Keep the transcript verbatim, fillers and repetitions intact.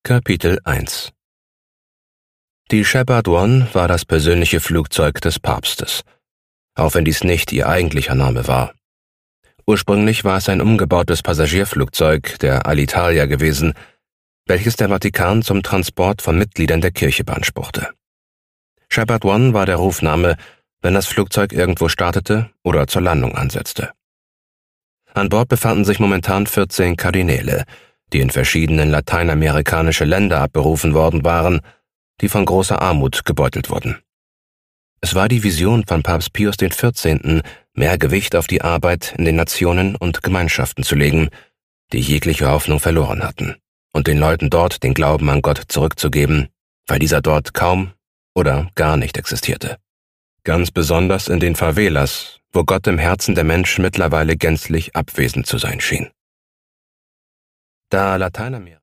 Kapitel eins Die Shepherd One war das persönliche Flugzeug des Papstes, auch wenn dies nicht ihr eigentlicher Name war. Ursprünglich war es ein umgebautes Passagierflugzeug der Alitalia gewesen, welches der Vatikan zum Transport von Mitgliedern der Kirche beanspruchte. Shepherd One war der Rufname, wenn das Flugzeug irgendwo startete oder zur Landung ansetzte. An Bord befanden sich momentan vierzehn Kardinäle, die in verschiedenen lateinamerikanische Länder abberufen worden waren, die von großer Armut gebeutelt wurden. Es war die Vision von Papst Pius der Vierzehnte., mehr Gewicht auf die Arbeit in den Nationen und Gemeinschaften zu legen, die jegliche Hoffnung verloren hatten, und den Leuten dort den Glauben an Gott zurückzugeben, weil dieser dort kaum oder gar nicht existierte. Ganz besonders in den Favelas, wo Gott im Herzen der Menschen mittlerweile gänzlich abwesend zu sein schien. Da Lateinamerika